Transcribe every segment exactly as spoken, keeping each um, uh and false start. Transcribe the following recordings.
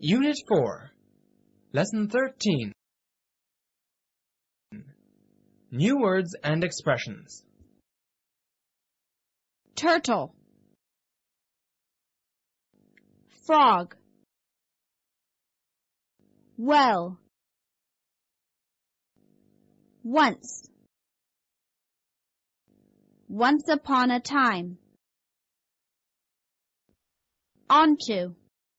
Unit four, Lesson thirteen. New words and expressions. Turtle, frog, well, once, once upon a time, onto,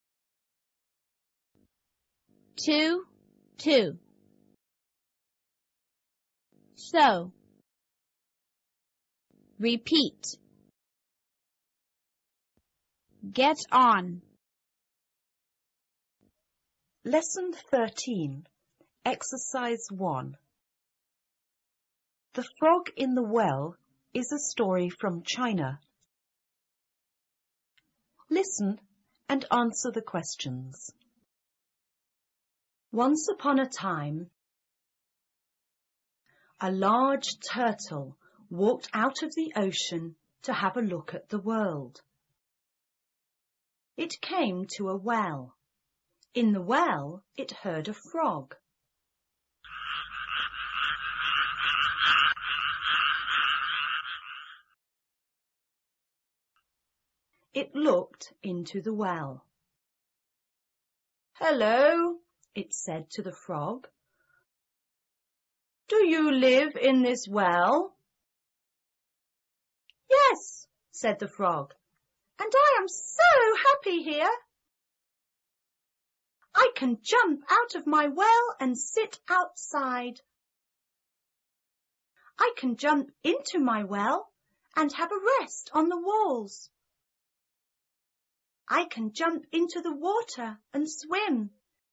to, to, so, repeat, get on. Lesson thirteen, Exercise one. The Frog in the Well is a story from China. Listen and answer the questions. Once upon a time, a large turtle walked out of the ocean to have a look at the world. It came to a well. In the well, it heard a frog. It looked into the well. "Hello," it said to the frog. "Do you live in this well?" "Yes," said the frog, "and I am so happy here. I can jump out of my well and sit outside. I can jump into my well and have a rest on the walls. I can jump into the water and swim.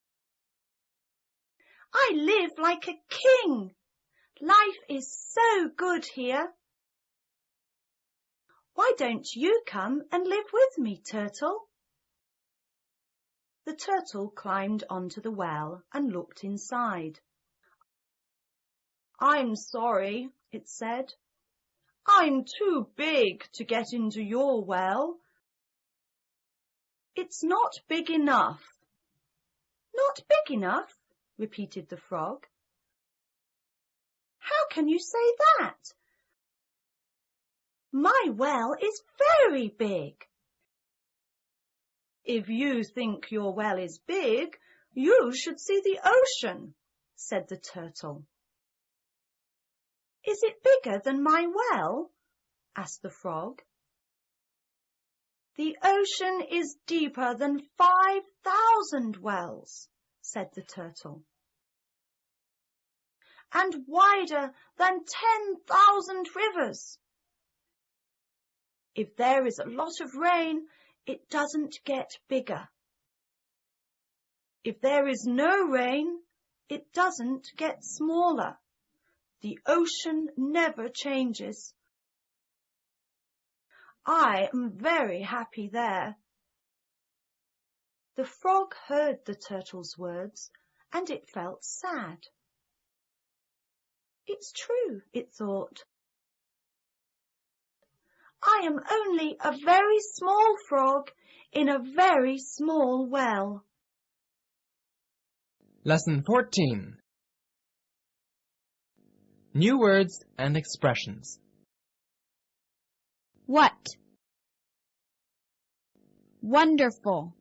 I live like a king. Life is so good here. Why don't you come and live with me, Turtle?" The turtle climbed onto the well and looked inside. "I'm sorry," it said. "I'm too big to get into your well. It's not big enough." "Not big enough?" repeated the frog. "How can you say that? My well is very big." "If you think your well is big, you should see the ocean," said the turtle. "Is it bigger than my well?" asked the frog. "The ocean is deeper than five thousand wells," said the turtle, "and wider than ten thousand rivers. If there is a lot of rain, it doesn't get bigger. If there is no rain, it doesn't get smaller. The ocean never changes. I am very happy there." The frog heard the turtle's words, and it felt sad. "It's true," it thought. "I am only a very small frog in a very small well." Lesson fourteen. New words and expressions. What? Wonderful,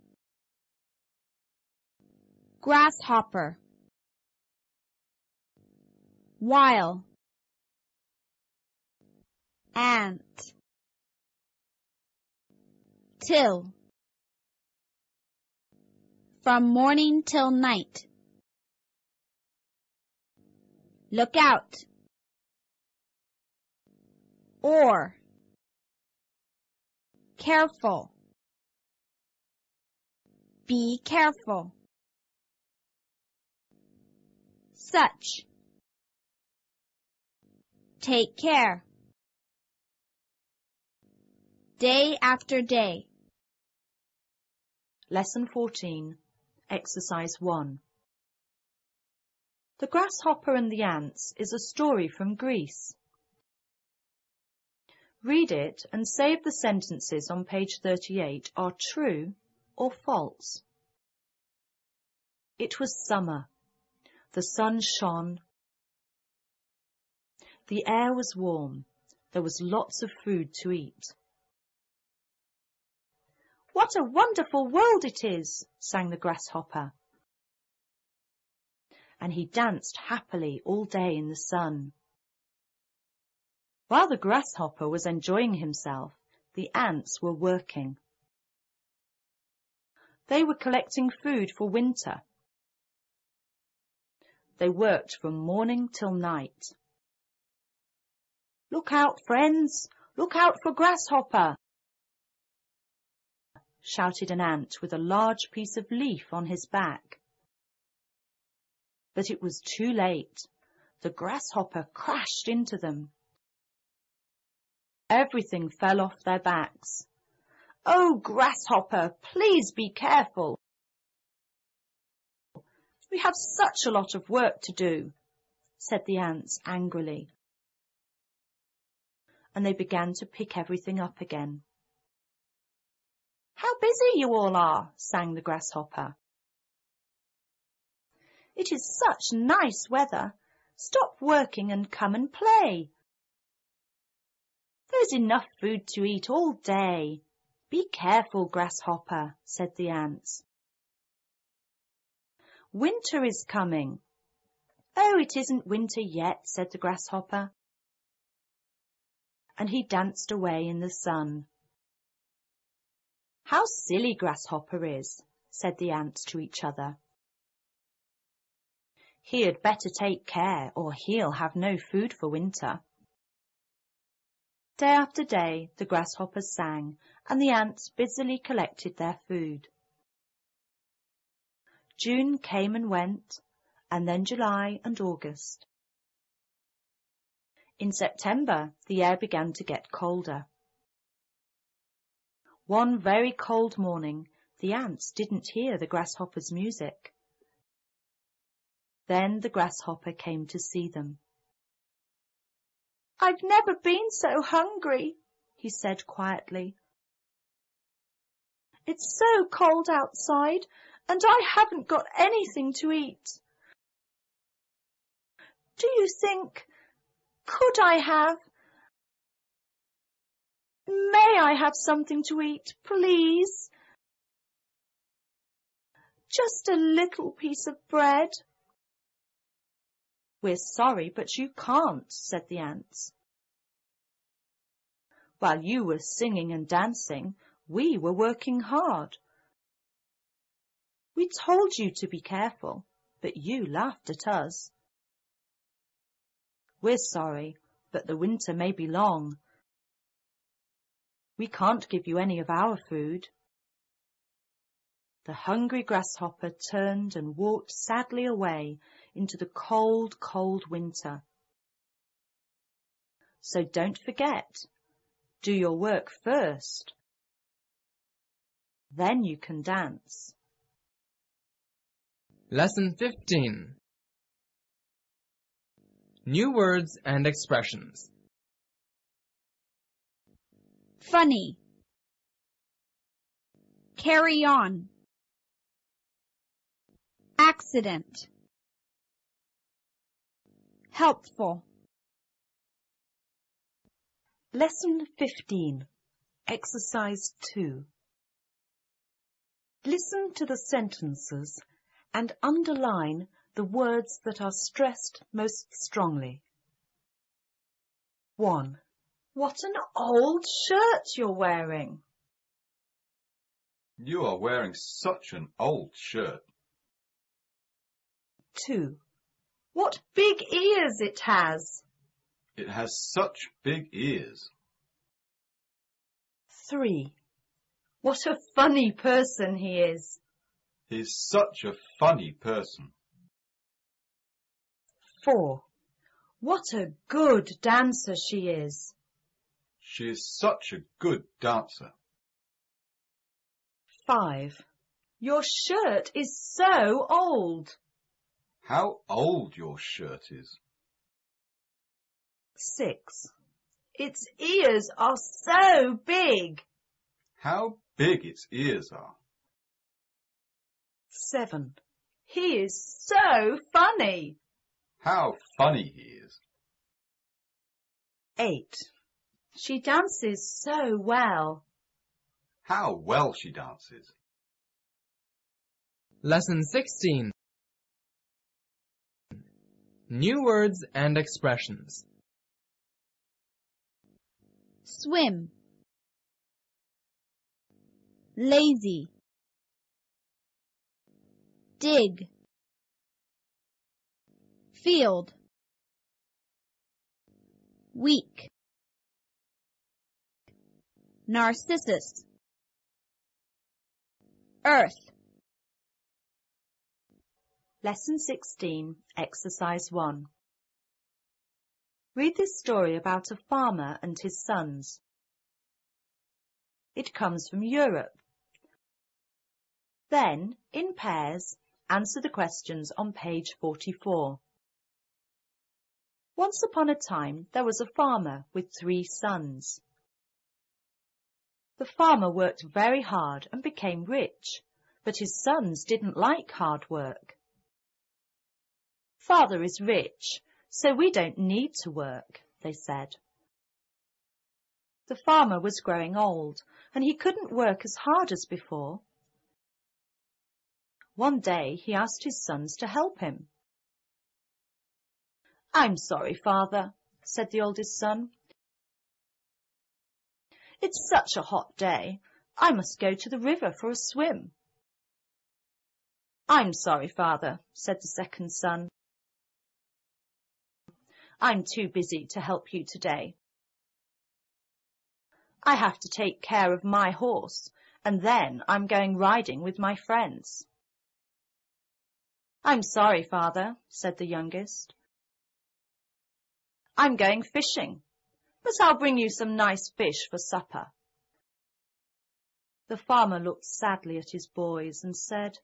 grasshopper, while, ant, till, from morning till night, look out, or, careful, be careful, such, take care, day after day. Lesson fourteen, Exercise one. The Grasshopper and the Ants is a story from Greece. Read it and say if the sentences on page thirty-eight are true or false. It was summer. The sun shone. The air was warm. There was lots of food to eat. "What a wonderful world it is," sang the grasshopper. And he danced happily all day in the sun. While the grasshopper was enjoying himself, the ants were working. They were collecting food for winter. They worked from morning till night. "Look out, friends! Look out for Grasshopper!" shouted an ant with a large piece of leaf on his back. But it was too late. The grasshopper crashed into them. Everything fell off their backs. "Oh, Grasshopper, please be careful. We have such a lot of work to do," said the ants angrily. And they began to pick everything up again. "How busy you all are," sang the grasshopper. "It is such nice weather. Stop working and come and play. There's enough food to eat all day." "Be careful, Grasshopper," said the ants. "Winter is coming." "Oh, it isn't winter yet," said the grasshopper. And he danced away in the sun. "How silly Grasshopper is," said the ants to each other. "He had better take care, or he'll have no food for winter." Day after day the grasshoppers sang, and the ants busily collected their food. June came and went, and then July and August. In September the air began to get colder. One very cold morning the ants didn't hear the grasshopper's music. Then the grasshopper came to see them. "I've never been so hungry," he said quietly. "It's so cold outside, and I haven't got anything to eat. Do you think, could I have, may I have something to eat, please? Just a little piece of bread." "We're sorry, but you can't," said the ants. "While you were singing and dancing, we were working hard. We told you to be careful, but you laughed at us. We're sorry, but the winter may be long. We can't give you any of our food." The hungry grasshopper turned and walked sadly away into the cold, cold winter. So don't forget, do your work first. Then you can dance. Lesson fifteen. New words and expressions. Funny. Carry on. Accident. Helpful. Lesson fifteen. Exercise two. Listen to the sentences and underline the words that are stressed most strongly. one. What an old shirt you're wearing. You are wearing such an old shirt. two. What big ears it has. It has such big ears. three. What a funny person he is. He's such a funny person. four. What a good dancer she is. She is such a good dancer. five. Your shirt is so old. How old your shirt is. six. Its ears are so big. How big its ears are. seven. He is so funny. How funny he is. Eight. She dances so well. How well she dances. Lesson sixteen. New words and expressions. Swim. Lazy. Dig. Field. Weak. Narcissus. Earth. Lesson sixteen, Exercise one. Read this story about a farmer and his sons. It comes from Europe. Then, in pairs, answer the questions on page forty-four. Once upon a time, there was a farmer with three sons. The farmer worked very hard and became rich, but his sons didn't like hard work. Father is rich, so we don't need to work, they said. The farmer was growing old, and he couldn't work as hard as before. One day he asked his sons to help him. "I'm sorry, Father," said the oldest son. "It's such a hot day. I must go to the river for a swim." "I'm sorry, Father," said the second son. "I'm too busy to help you today. I have to take care of my horse, and then I'm going riding with my friends." "I'm sorry, Father," said the youngest. "I'm going fishing, but I'll bring you some nice fish for supper." The farmer looked sadly at his boys and said,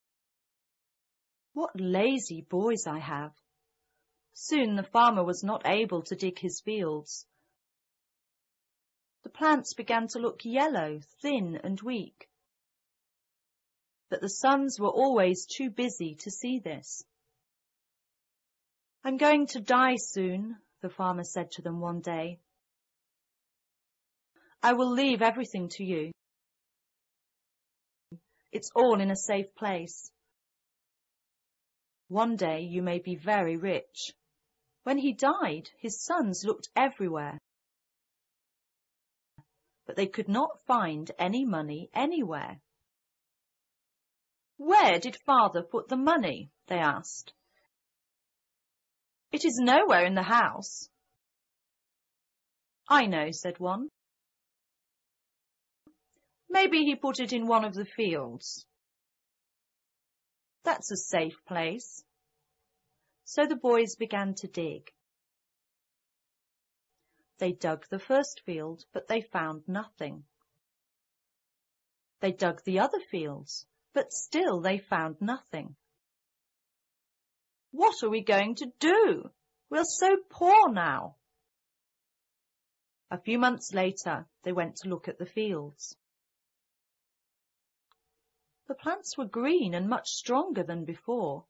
"What lazy boys I have." Soon the farmer was not able to dig his fields. The plants began to look yellow, thin and weak. But the sons were always too busy to see this. "I'm going to die soon," the farmer said to them one day. "I will leave everything to you. It's all in a safe place. One day you may be very rich." When he died, his sons looked everywhere, but they could not find any money anywhere. "Where did Father put the money?" they asked. "It is nowhere in the house." "I know," said one. "Maybe he put it in one of the fields." "That's a safe place." So the boys began to dig. They dug the first field, but they found nothing. They dug the other fields, but still they found nothing. "What are we going to do? We're so poor now." A few months later, they went to look at the fields. The plants were green and much stronger than before.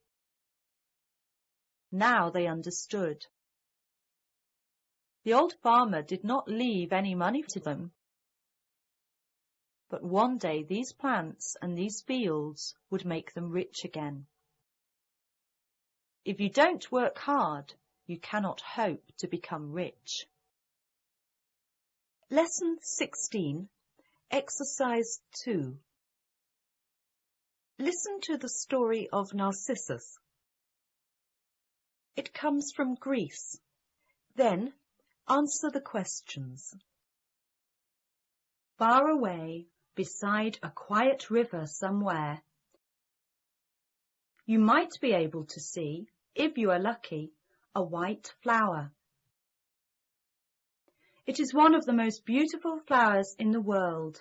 Now they understood. The old farmer did not leave any money to them. But one day these plants and these fields would make them rich again. If you don't work hard, you cannot hope to become rich. Lesson sixteen, Exercise two. Listen to the story of Narcissus. It comes from Greece. Then answer the questions. Far away, beside a quiet river somewhere, you might be able to see, if you are lucky, a white flower. It is one of the most beautiful flowers in the world.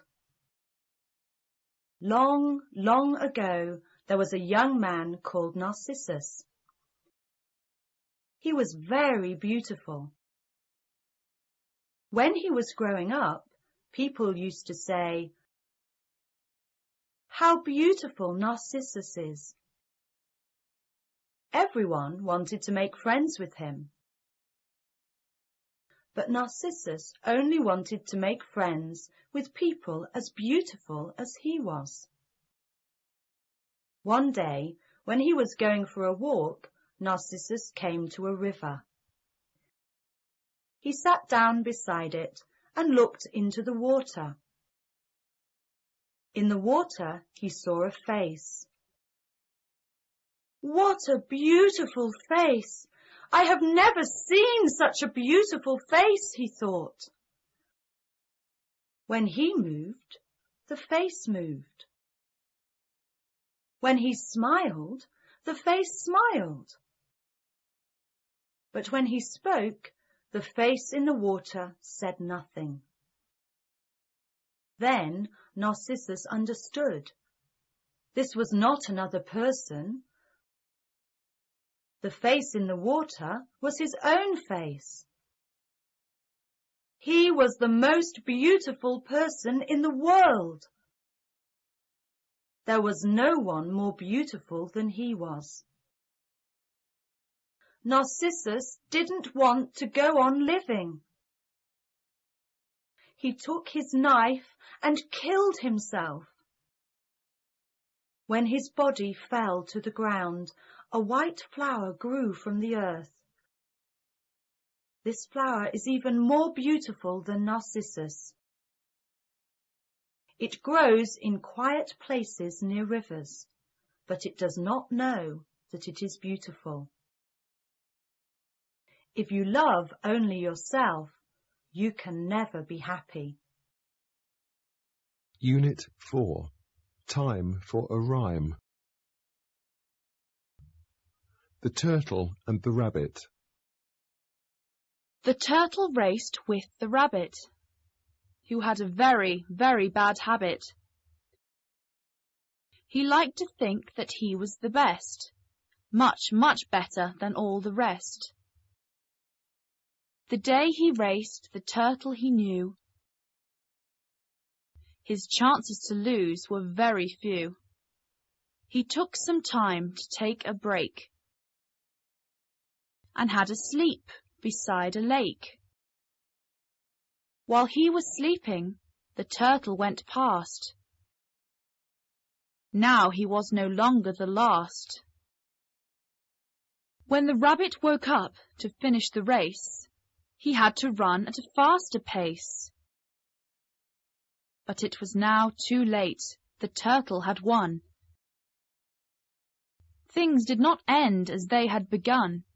Long, long ago, there was a young man called Narcissus. He was very beautiful. When he was growing up, people used to say, "How beautiful Narcissus is." Everyone wanted to make friends with him. But Narcissus only wanted to make friends with people as beautiful as he was. One day, when he was going for a walk, Narcissus came to a river. He sat down beside it and looked into the water. In the water, he saw a face. "What a beautiful face! I have never seen such a beautiful face," he thought. When he moved, the face moved. When he smiled, the face smiled. But when he spoke, the face in the water said nothing. Then Narcissus understood. This was not another person. The face in the water was his own face. He was the most beautiful person in the world. There was no one more beautiful than he was. Narcissus didn't want to go on living. He took his knife and killed himself. When his body fell to the ground, a white flower grew from the earth. This flower is even more beautiful than Narcissus. It grows in quiet places near rivers, but it does not know that it is beautiful. If you love only yourself, you can never be happy. Unit four. Time for a rhyme. The Turtle and the Rabbit. The turtle raced with the rabbit, who had a very, very bad habit. He liked to think that he was the best, much, much better than all the rest. The day he raced, the turtle he knew, his chances to lose were very few. He took some time to take a break and had a sleep beside a lake. While he was sleeping, the turtle went past. Now he was no longer the last. When the rabbit woke up to finish the race, he had to run at a faster pace. But it was now too late. The turtle had won. Things did not end as they had begun.